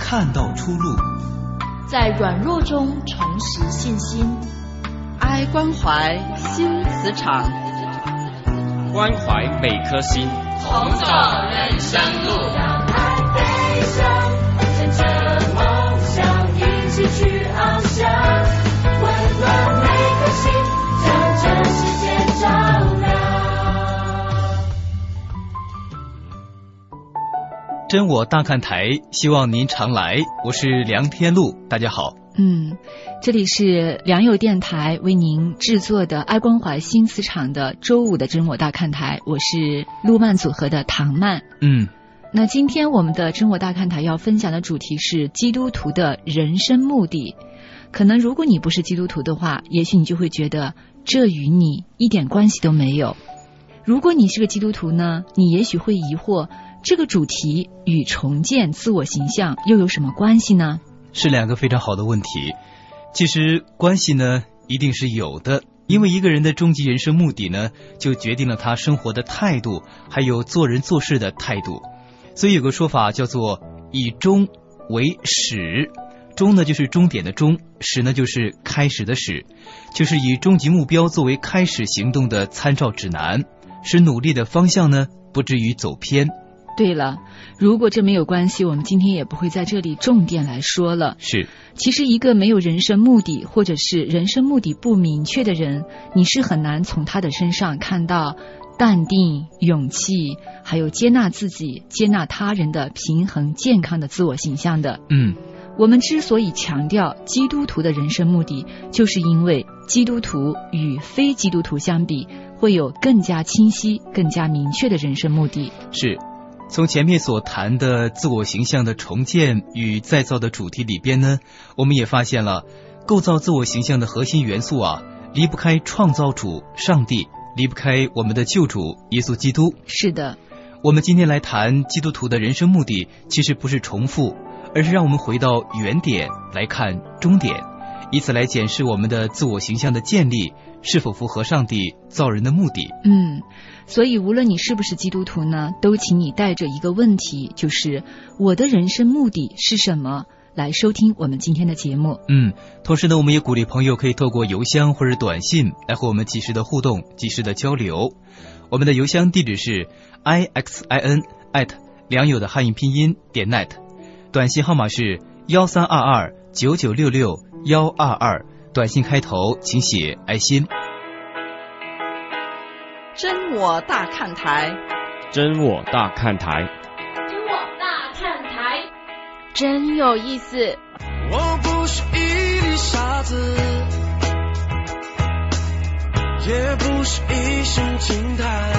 看到出路， 在软弱中重拾信心。 爱关怀新磁场， 关怀每颗心， 同走人生路。 让爱飞翔，牵着梦想，一起去翱翔，温暖每颗心，将这世界照亮。 真我大看台，希望您常来，我是梁天禄，大家好。 这里是良友电台为您制作的爱关怀新磁场的周五的真我大看台，我是陆曼组合的唐曼。那今天我们的真我大看台要分享的主题是基督徒的人生目的。可能如果你不是基督徒的话，也许你就会觉得这与你一点关系都没有。如果你是个基督徒呢，你也许会疑惑，这个主题与重建自我形象又有什么关系呢？ 是两个非常好的问题。其实关系呢一定是有的，因为一个人的终极人生目的呢，就决定了他生活的态度，还有做人做事的态度。所以有个说法叫做以终为始，终呢就是终点的终，始呢就是开始的始，就是以终极目标作为开始行动的参照指南，使努力的方向呢不至于走偏。 对了，如果这没有关系，我们今天也不会在这里重点来说了。 是， 其实一个没有人生目的，或者是人生目的不明确的人，你是很难从他的身上看到淡定、勇气，还有接纳自己、接纳他人的平衡、健康的自我形象的。我们之所以强调基督徒的人生目的，就是因为基督徒与非基督徒相比，会有更加清晰、更加明确的人生目的。 是。从前面所谈的自我形象的重建与再造的主题里边呢，我们也发现了构造自我形象的核心元素啊，离不开创造主上帝，离不开我们的救主耶稣基督。 是的， 我们今天来谈基督徒的人生目的，其实不是重复，而是让我们回到原点来看终点，以此来检视我们的自我形象的建立是否符合上帝造人的目的。 所以无论你是不是基督徒呢，都请你带着一个问题，就是我的人生目的是什么，来收听我们今天的节目。 同时呢，我们也鼓励朋友可以透过邮箱或者短信来和我们及时的互动，及时的交流。我们的邮箱地址是 ixin@ 良友的汉语拼音.net， 短信号码是132299662122，短信开头请写爱心。 真我大看台， 真我大看台， 真我大看台， 真有意思。 我不是一粒沙子，也不是一声惊叹，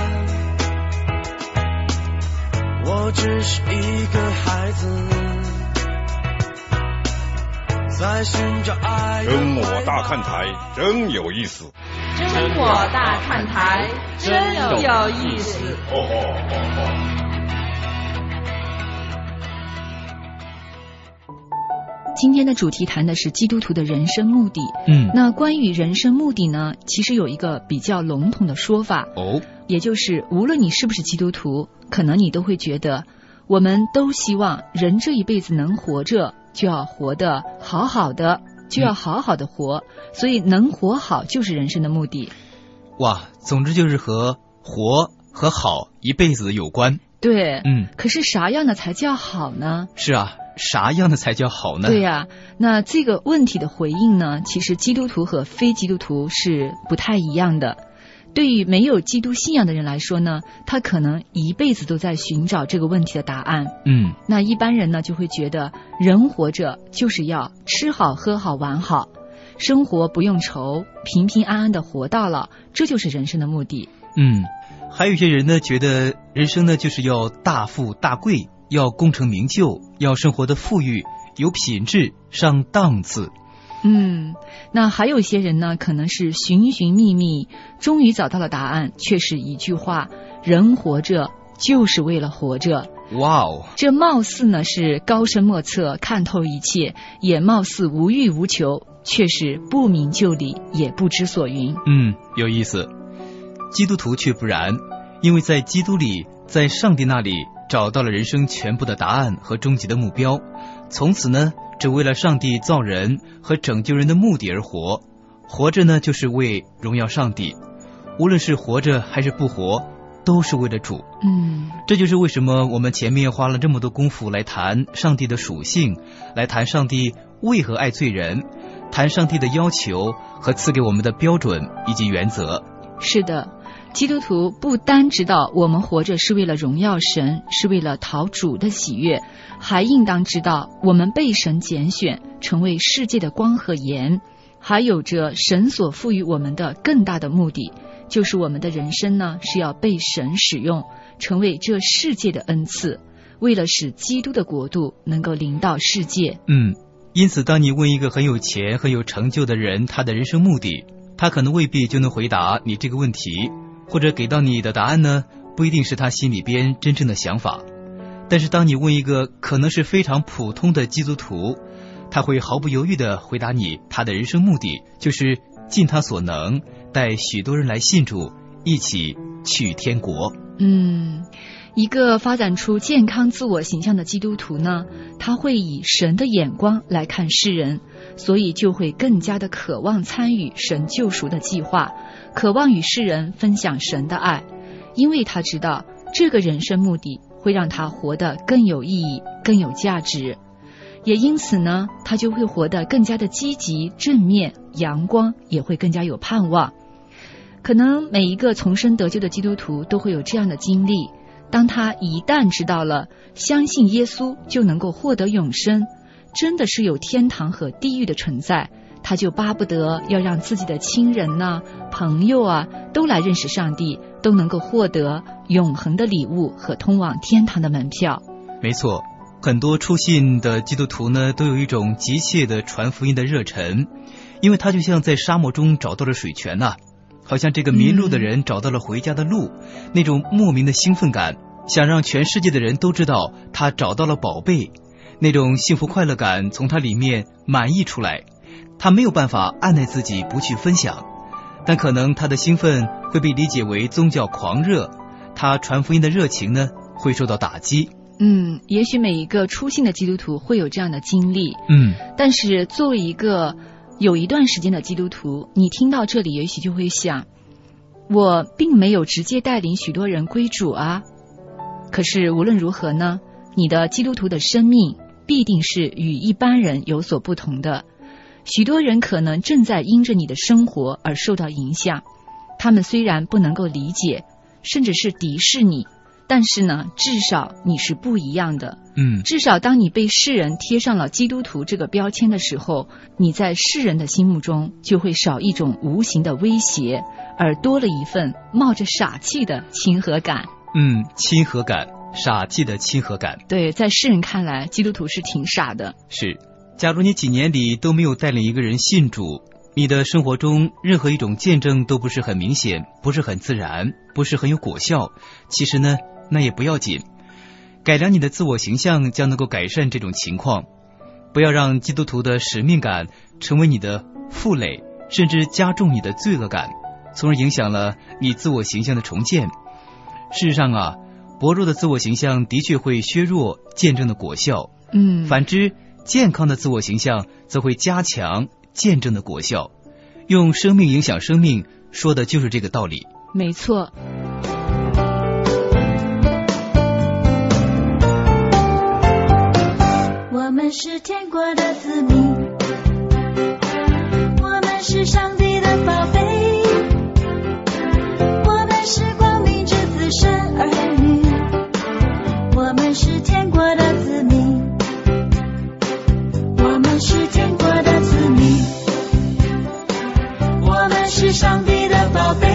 我只是一个孩子，在寻找爱的。 真我大看台，真有意思。 真我大看台，真有意思。 今天的主题谈的是基督徒的人生目的。那关于人生目的呢，其实有一个比较笼统的说法，也就是无论你是不是基督徒，可能你都会觉得，我们都希望人这一辈子能活着，就要活得好好的，就要好好的活，所以能活好就是人生的目的。 哇，总之就是和活和好一辈子有关。 对，可是啥样的才叫好呢？ 是啊，啥样的才叫好呢？ 对呀，那这个问题的回应呢，其实基督徒和非基督徒是不太一样的。对于没有基督信仰的人来说呢，他可能一辈子都在寻找这个问题的答案。那一般人呢就会觉得，人活着就是要吃好喝好玩好，生活不用愁，平平安安的活到老，这就是人生的目的。 还有一些人呢觉得人生呢就是要大富大贵，要功成名就，要生活的富裕，有品质，上档次。 那还有一些人呢，可能是寻寻觅觅，终于找到了答案，却是一句话：人活着就是为了活着。 哇哦， 这貌似呢是高深莫测，看透一切，也貌似无欲无求，却是不明就里，也不知所云。 有意思。基督徒却不然，因为在基督里，在上帝那里， 找到了人生全部的答案和终极的目标，从此呢，只为了上帝造人和拯救人的目的而活。活着呢，就是为荣耀上帝，无论是活着还是不活，都是为了主。这就是为什么我们前面花了这么多功夫来谈上帝的属性，来谈上帝为何爱罪人，谈上帝的要求和赐给我们的标准以及原则。 是的，基督徒不单知道我们活着是为了荣耀神，是为了讨主的喜悦，还应当知道我们被神拣选，成为世界的光和盐，还有着神所赋予我们的更大的目的，就是我们的人生呢，是要被神使用，成为这世界的恩赐，为了使基督的国度能够临到世界。 因此当你问一个很有钱很有成就的人他的人生目的，他可能未必就能回答你这个问题，或者给到你的答案呢，不一定是他心里边真正的想法。但是当你问一个可能是非常普通的基督徒，他会毫不犹豫地回答你，他的人生目的就是尽他所能带许多人来信主，一起去天国。 一个发展出健康自我形象的基督徒呢，他会以神的眼光来看世人，所以就会更加的渴望参与神救赎的计划，渴望与世人分享神的爱，因为他知道这个人生目的会让他活得更有意义，更有价值。也因此呢，他就会活得更加的积极正面阳光，也会更加有盼望。可能每一个重生得救的基督徒都会有这样的经历，当他一旦知道了相信耶稣就能够获得永生，真的是有天堂和地狱的存在，他就巴不得要让自己的亲人啊、朋友啊都来认识上帝，都能够获得永恒的礼物和通往天堂的门票。 没错，很多初信的基督徒呢，都有一种急切的传福音的热忱，因为他就像在沙漠中找到了水泉啊，好像这个迷路的人找到了回家的路，那种莫名的兴奋感，想让全世界的人都知道他找到了宝贝，那种幸福快乐感从他里面满溢出来，他没有办法按耐自己不去分享，但可能他的兴奋会被理解为宗教狂热，他传福音的热情呢会受到打击。 也许每一个初信的基督徒会有这样的经历，但是作为一个有一段时间的基督徒，你听到这里也许就会想，我并没有直接带领许多人归主啊。可是无论如何呢，你的基督徒的生命必定是与一般人有所不同的。许多人可能正在因着你的生活而受到影响，他们虽然不能够理解，甚至是敌视你，但是呢，至少你是不一样的。至少当你被世人贴上了基督徒这个标签的时候，你在世人的心目中就会少一种无形的威胁，而多了一份冒着傻气的亲和感。 亲和感，傻气的亲和感。 对，在世人看来，基督徒是挺傻的。 是，假如你几年里都没有带领一个人信主，你的生活中任何一种见证都不是很明显，不是很自然，不是很有果效，其实呢，那也不要紧。改良你的自我形象将能够改善这种情况，不要让基督徒的使命感成为你的负累，甚至加重你的罪恶感，从而影响了你自我形象的重建。事实上啊，薄弱的自我形象的确会削弱见证的果效，反之健康的自我形象则会加强见证的果效。用生命影响生命，说的就是这个道理。 没错。 我们是天国的子民，我们是上帝的宝贝，我们是光明之子神儿女，我们是天国的子民，我们是天国的子民，我们是上帝的宝贝，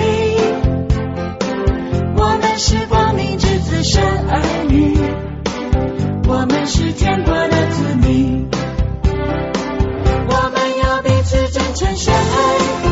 我们是光明之子神儿女，我们是天国的子民，我们要彼此真诚相爱。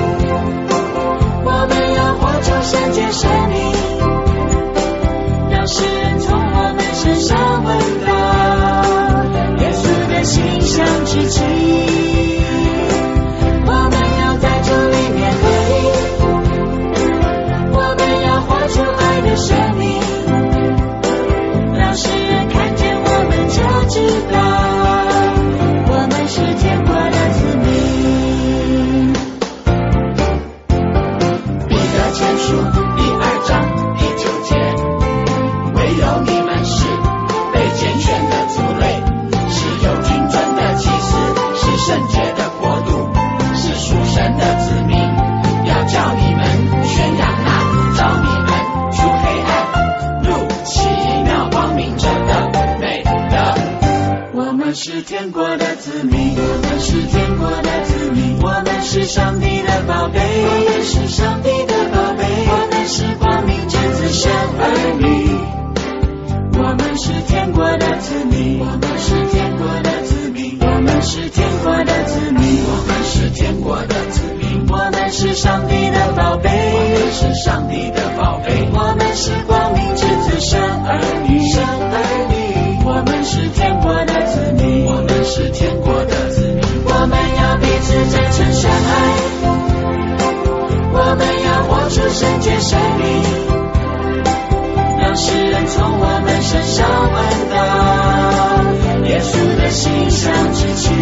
前书第2章第9节，唯有你们是被拣选的族类，是有君尊的祭司，是圣洁的国度，是属神的子民，要叫你们宣扬那召你们出黑暗入奇妙光明者的美德。我们是天国的子民，我们是天国的子民，我们是上帝的宝贝，我们是上帝的宝贝，我们是光明之子神儿女。我们是天国的子民，我们是天国的子民，我们是天国的子民，我们是天国的子民，我们是上帝的宝贝，我们是上帝的宝贝，我们是光明之子神儿女，神儿女。我们是天国的子民，我们是天国的子民，我们要彼此真诚相爱，我们要活出圣洁生命，让世人从我们身上闻到耶稣的馨香之气。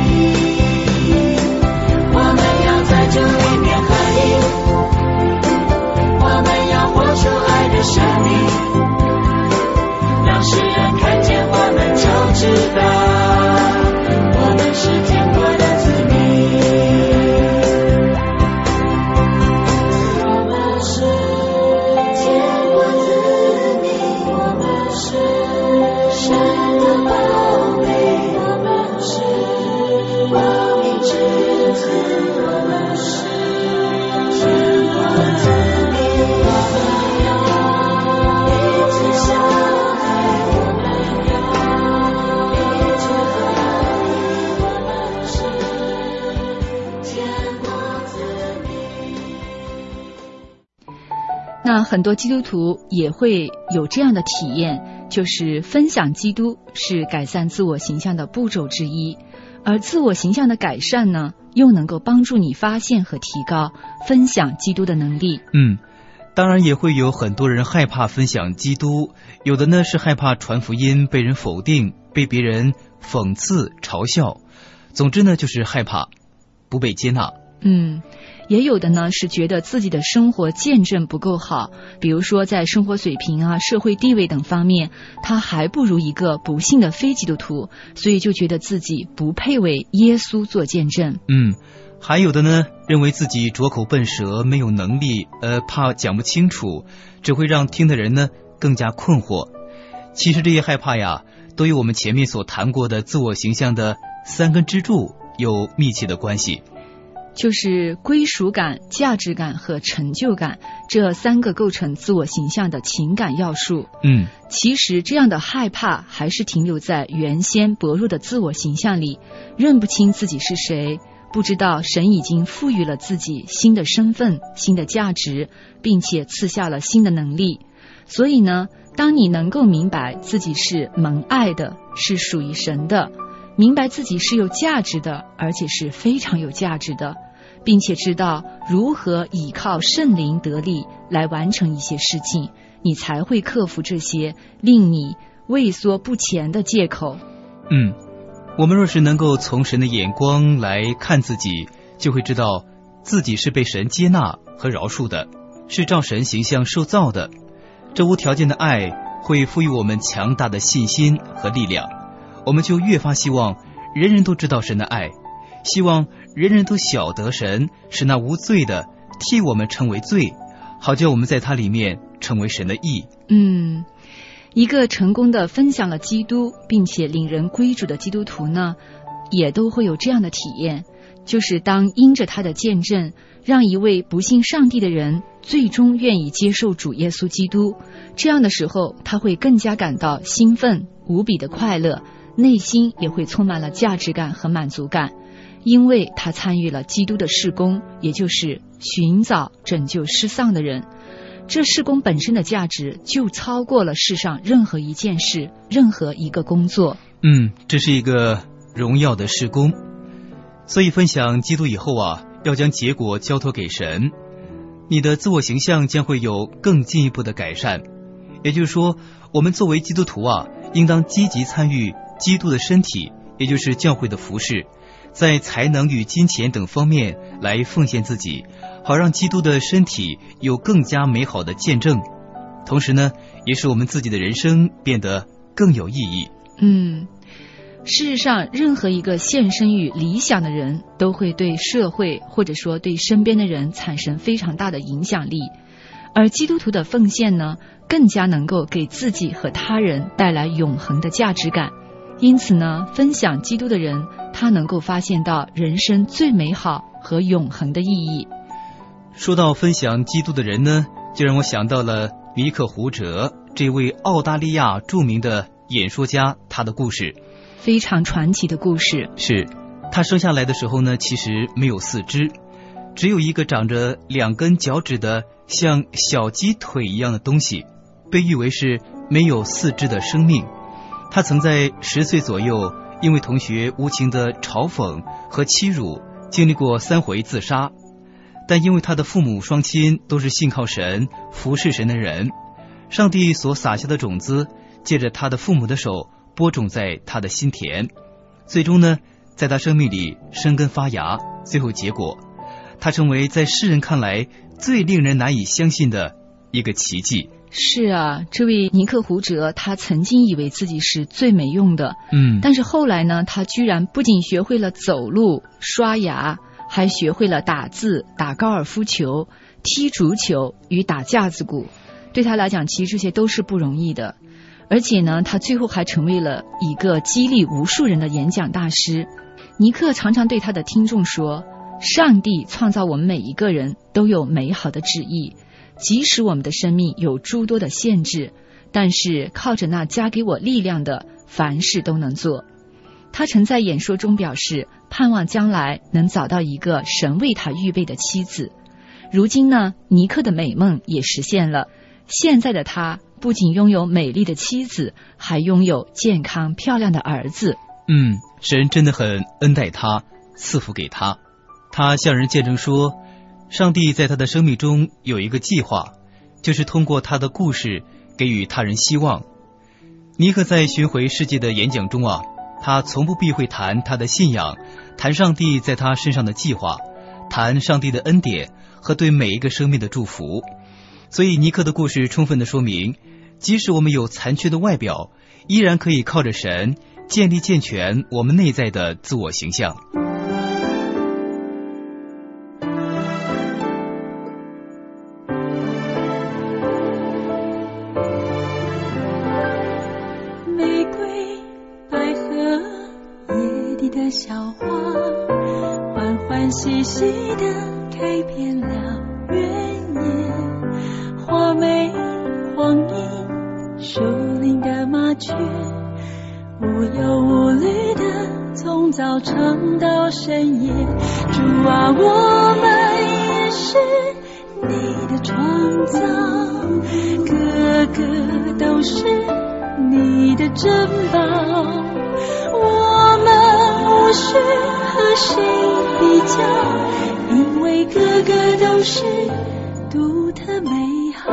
我们要在主里面合一，我们要活出爱的生命，让世人看见我们就知道我们是天国的子民。我们是天国子民，我们是神的宝贝，我们是光明之子，我们是天国子民，我们要彼此相爱，我们要彼此合一，我们是天国子民。 那很多基督徒也会有这样的体验，就是分享基督是改善自我形象的步骤之一，而自我形象的改善呢，又能够帮助你发现和提高分享基督的能力。 当然也会有很多人害怕分享基督，有的呢是害怕传福音被人否定，被别人讽刺嘲笑，总之呢就是害怕不被接纳。 也有的呢是觉得自己的生活见证不够好，比如说在生活水平啊、社会地位等方面，他还不如一个不幸的非基督徒，所以就觉得自己不配为耶稣做见证。 还有的呢认为自己拙口笨舌，没有能力，怕讲不清楚，只会让听的人呢更加困惑。其实这些害怕呀，都与我们前面所谈过的自我形象的3根支柱有密切的关系， 就是归属感、价值感和成就感，这3个构成自我形象的情感要素。其实这样的害怕还是停留在原先薄弱的自我形象里，认不清自己是谁，不知道神已经赋予了自己新的身份、新的价值，并且赐下了新的能力。所以呢，当你能够明白自己是蒙爱的，是属于神的，明白自己是有价值的，而且是非常有价值的，并且知道如何依靠圣灵得力来完成一些事情，你才会克服这些令你畏缩不前的借口。 我们若是能够从神的眼光来看自己，就会知道自己是被神接纳和饶恕的，是照神形象受造的。这无条件的爱会赋予我们强大的信心和力量，我们就越发希望人人都知道神的爱，希望人人都晓得神是那无罪的，替我们成为罪，好叫我们在他里面成为神的义。 一个成功的分享了基督并且领人归主的基督徒呢，也都会有这样的体验，就是当因着他的见证，让一位不信上帝的人最终愿意接受主耶稣基督，这样的时候他会更加感到兴奋，无比的快乐，内心也会充满了价值感和满足感，因为他参与了基督的事工，也就是寻找拯救失丧的人。这事工本身的价值就超过了世上任何一件事，任何一个工作。 这是一个荣耀的事工，所以分享基督以后啊，要将结果交托给神，你的自我形象将会有更进一步的改善。也就是说，我们作为基督徒啊，应当积极参与基督的身体，也就是教会的服事，在才能与金钱等方面来奉献自己， 好让基督的身体有更加美好的见证，同时呢，也使我们自己的人生变得更有意义。 事实上，任何一个献身于理想的人，都会对社会或者说对身边的人产生非常大的影响力。而基督徒的奉献呢，更加能够给自己和他人带来永恒的价值感。因此呢，分享基督的人，他能够发现到人生最美好和永恒的意义。 说到分享基督的人呢，就让我想到了尼克胡哲这位澳大利亚著名的演说家，他的故事非常传奇的故事。 是，他生下来的时候呢，其实没有四肢，只有一个长着2根脚趾的像小鸡腿一样的东西，被誉为是没有四肢的生命。他曾在10岁左右因为同学无情的嘲讽和欺辱，经历过3回自杀。但因为他的父母双亲都是信靠神、服侍神的人，上帝所撒下的种子借着他的父母的手播种在他的心田，最终呢，在他生命里生根发芽，最后结果，他成为在世人看来最令人难以相信的一个奇迹。 是啊，这位尼克胡哲，他曾经以为自己是最没用的，但是后来呢，他居然不仅学会了走路、刷牙，还学会了打字、打高尔夫球、踢足球与打架子鼓。对他来讲，其实这些都是不容易的。而且呢，他最后还成为了一个激励无数人的演讲大师。尼克常常对他的听众说，上帝创造我们每一个人都有美好的旨意，即使我们的生命有诸多的限制，但是靠着那加给我力量的，凡事都能做。他曾在演说中表示，盼望将来能找到一个神为他预备的妻子。如今呢，尼克的美梦也实现了。现在的他不仅拥有美丽的妻子，还拥有健康漂亮的儿子。 神真的很恩待他，赐福给他。他向人见证说，上帝在他的生命中有一个计划，就是通过他的故事给予他人希望。尼克在巡回世界的演讲中他从不避讳谈他的信仰，谈上帝在他身上的计划，谈上帝的恩典和对每一个生命的祝福。所以尼克的故事充分地说明，即使我们有残缺的外表，依然可以靠着神建立健全我们内在的自我形象。 玫瑰、百合、野地的小花，欢欢喜喜地开遍了原野。花梅、黄莺、树林的麻雀，无忧无虑的从早唱到深夜。主啊，我们也是你的创造，个个都是你的珍宝。我们无需和谁比较，因为个个都是独特美好。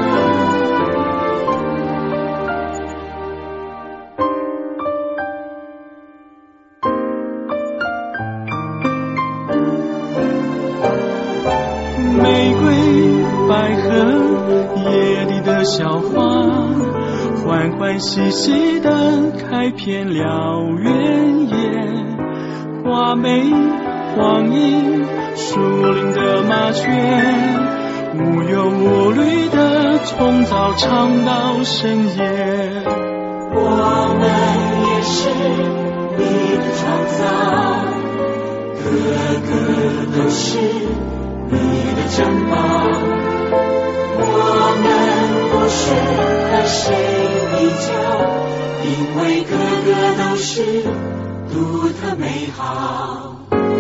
玫瑰、百合、野地的小花，欢欢喜喜地开遍了原野。花梅、黄莺、树林的麻雀，无忧无虑的从早唱到深夜。 我们也是你的创造，个个都是你的珍宝。我们不需和谁比较，因为个个都是独特美好。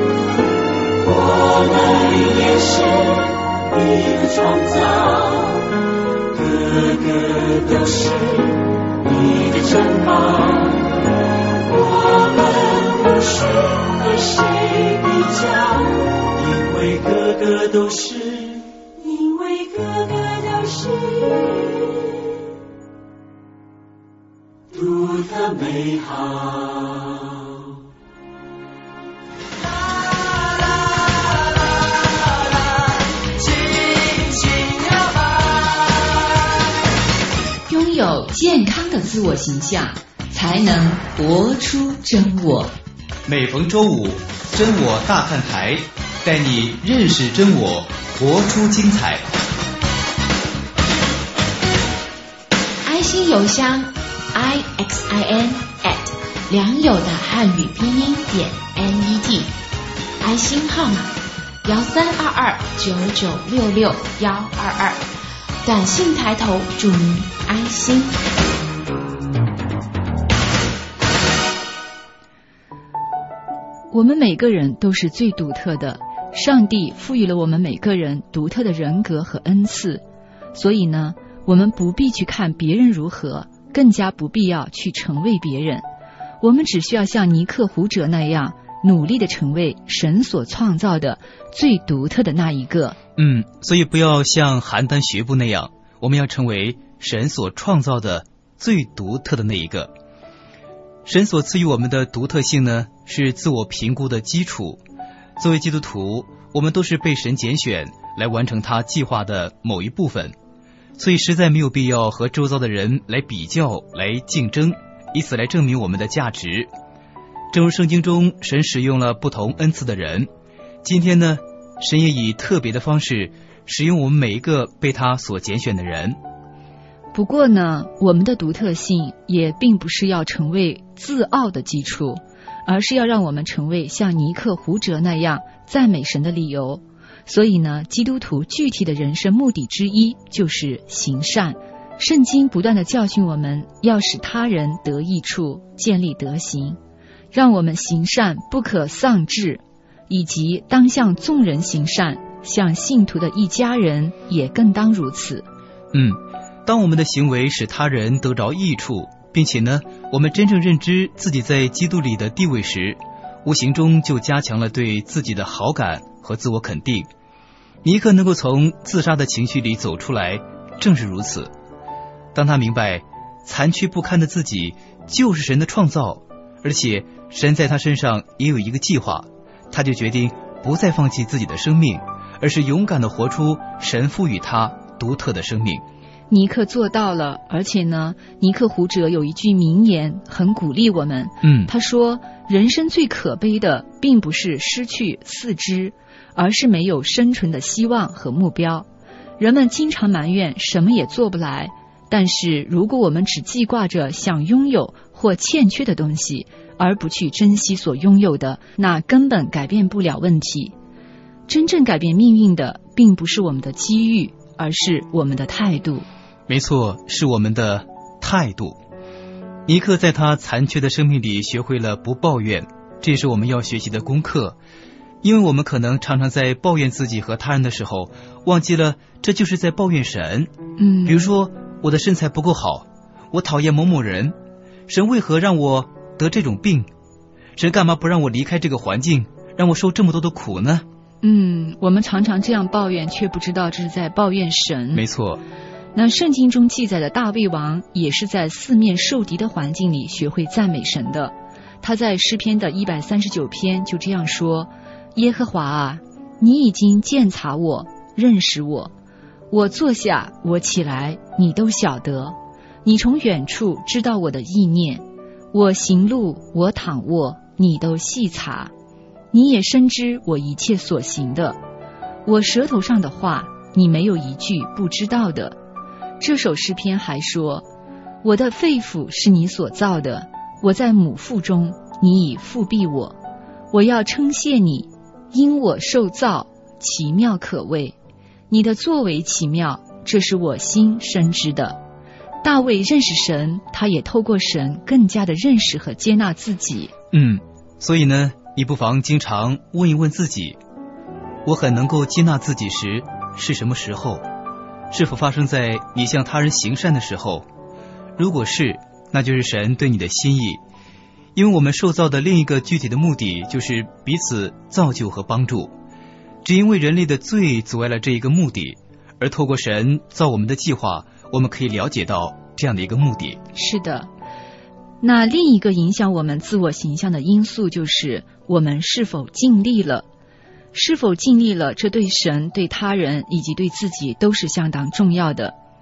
我们也是你的创造，个个都是你的珍宝。我们不需和谁比较，因为个个都是，因为个个都是独特美好。 健康的自我形象，才能活出真我。 每逢周五，真我大看台，带你认识真我，活出精彩。 爱心邮箱 IXIN@ 良友的汉语拼音.net， 爱心号码132299662122，短信抬头注明爱心。我们每个人都是最独特的，上帝赋予了我们每个人独特的人格和恩赐，所以呢，我们不必去看别人如何，更加不必要去成为别人。我们只需要像尼克胡哲那样努力的成为神所创造的最独特的那一个。 所以不要像邯郸学步那样，我们要成为神所创造的最独特的那一个。神所赐予我们的独特性呢，是自我评估的基础。作为基督徒，我们都是被神拣选来完成他计划的某一部分，所以实在没有必要和周遭的人来比较、来竞争，以此来证明我们的价值。正如圣经中神使用了不同恩赐的人，今天呢，神也以特别的方式使用我们每一个被他所拣选的人。 不过呢，我们的独特性也并不是要成为自傲的基础，而是要让我们成为像尼克胡哲那样赞美神的理由。所以呢，基督徒具体的人生目的之一就是行善。圣经不断地教训我们要使他人得益处，建立德行，让我们行善不可丧志，以及当向众人行善，向信徒的一家人也更当如此。 当我们的行为使他人得着益处，并且呢，我们真正认知自己在基督里的地位时，无形中就加强了对自己的好感和自我肯定。尼克能够从自杀的情绪里走出来，正是如此。当他明白残缺不堪的自己就是神的创造，而且神在他身上也有一个计划，他就决定不再放弃自己的生命，而是勇敢地活出神赋予他独特的生命。 尼克做到了，而且呢，尼克胡哲有一句名言很鼓励我们。他说，人生最可悲的并不是失去四肢，而是没有生存的希望和目标。人们经常埋怨什么也做不来，但是如果我们只记挂着想拥有或欠缺的东西，而不去珍惜所拥有的，那根本改变不了问题。真正改变命运的并不是我们的机遇，而是我们的态度。 没错，是我们的态度。尼克在他残缺的生命里学会了不抱怨，这也是我们要学习的功课。因为我们可能常常在抱怨自己和他人的时候，忘记了这就是在抱怨神。比如说，我的身材不够好，我讨厌某某人，神为何让我得这种病？神干嘛不让我离开这个环境，让我受这么多的苦呢？ 我们常常这样抱怨，却不知道这是在抱怨神。 没错。 那圣经中记载的大卫王也是在四面受敌的环境里学会赞美神的。他在诗篇的139篇就这样说：耶和华啊，你已经鉴察我，认识我，我坐下，我起来，你都晓得。你从远处知道我的意念，我行路，我躺卧，你都细察。你也深知我一切所行的，我舌头上的话，你没有一句不知道的。这首诗篇还说，我的肺腑是你所造的，我在母腹中，你已复庇我。我要称谢你，因我受造，奇妙可畏。你的作为奇妙，这是我心深知的。大卫认识神，他也透过神更加的认识和接纳自己。 所以呢，你不妨经常问一问自己，我很能够接纳自己时是什么时候？是否发生在你向他人行善的时候？如果是，那就是神对你的心意。因为我们受造的另一个具体的目的就是彼此造就和帮助，只因为人类的罪阻碍了这一个目的，而透过神造我们的计划，我们可以了解到这样的一个目的。 是的。那另一个影响我们自我形象的因素就是我们是否尽力了。是否尽力了，这对神、对他人以及对自己都是相当重要的。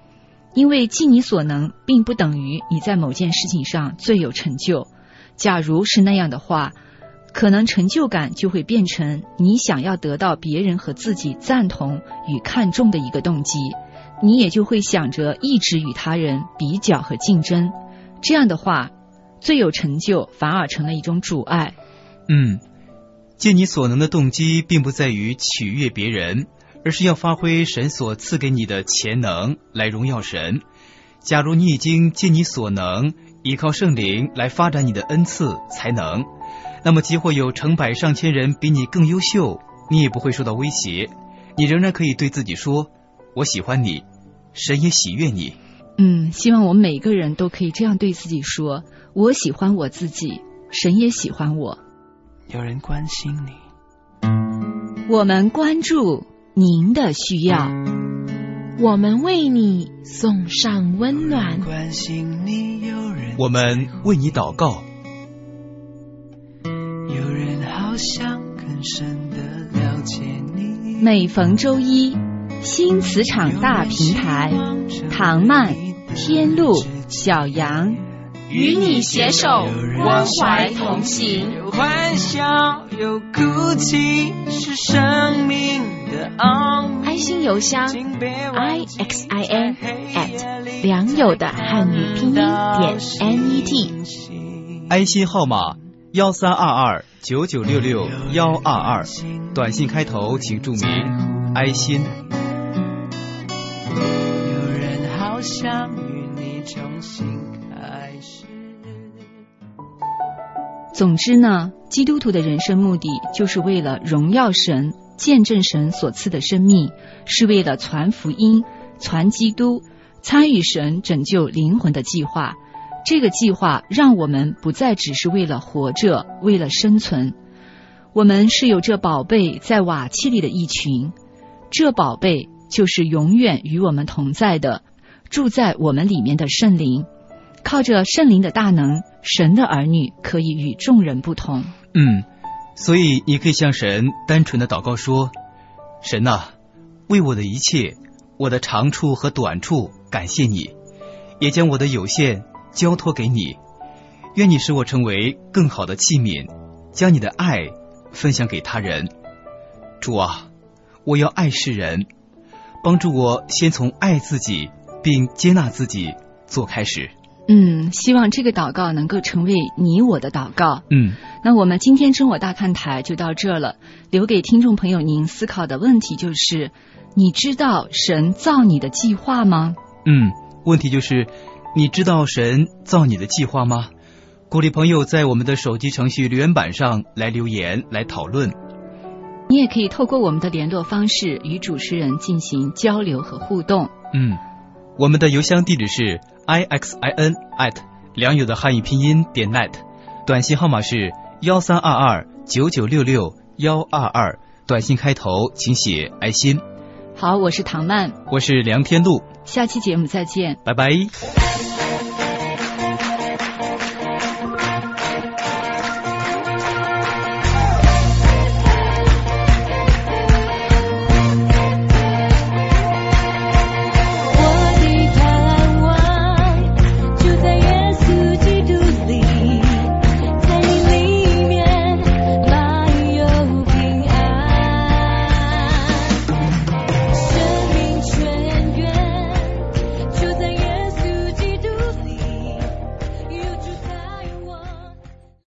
因为尽你所能并不等于你在某件事情上最有成就。假如是那样的话，可能成就感就会变成你想要得到别人和自己赞同与看重的一个动机，你也就会想着一直与他人比较和竞争。这样的话，最有成就反而成了一种阻碍。 尽你所能的动机并不在于取悦别人，而是要发挥神所赐给你的潜能来荣耀神。假如你已经尽你所能，依靠圣灵来发展你的恩赐才能，那么即或有成百上千人比你更优秀，你也不会受到威胁，你仍然可以对自己说，我喜欢你，神也喜悦你。 希望我们每个人都可以这样对自己说，我喜欢我自己，神也喜欢我。 有人关心你， 我们关注您的需要， 我们为你送上温暖， 关心你，有人我们为你祷告， 有人好想更深的了解你。 每逢周一，新磁场大平台，唐曼、天路、小杨与你携手，关怀同行。 有欢笑，有哭泣，是生命的奥秘。 爱心邮箱 IXIN@ 良友的汉语拼音.net， 爱心号码13229966-122，短信开头请注明爱心。 有人好想与你重新开始。 总之呢，基督徒的人生目的就是为了荣耀神，见证神所赐的生命，是为了传福音、传基督，参与神拯救灵魂的计划。这个计划让我们不再只是为了活着，为了生存。我们是有这宝贝在瓦器里的一群，这宝贝就是永远与我们同在的，住在我们里面的圣灵。靠着圣灵的大能，神的儿女可以与众人不同。 所以你可以向神单纯的祷告说，神啊，为我的一切，我的长处和短处感谢你，也将我的有限交托给你，愿你使我成为更好的器皿，将你的爱分享给他人。主啊，我要爱世人，帮助我先从爱自己并接纳自己做开始。 希望这个祷告能够成为你我的祷告。那我们今天真我大看台就到这了，留给听众朋友您思考的问题就是，你知道神造你的计划吗？ 问题就是你知道神造你的计划吗？鼓励朋友在我们的手机程序留言板上来留言来讨论。 你也可以透过我们的联络方式与主持人进行交流和互动。 我们的邮箱地址是 IXIN@ 良友的汉语拼音.net， 短信号码是13229966-122，短信开头请写爱心。 好，我是唐曼， 我是梁天禄， 下期节目再见， 拜拜。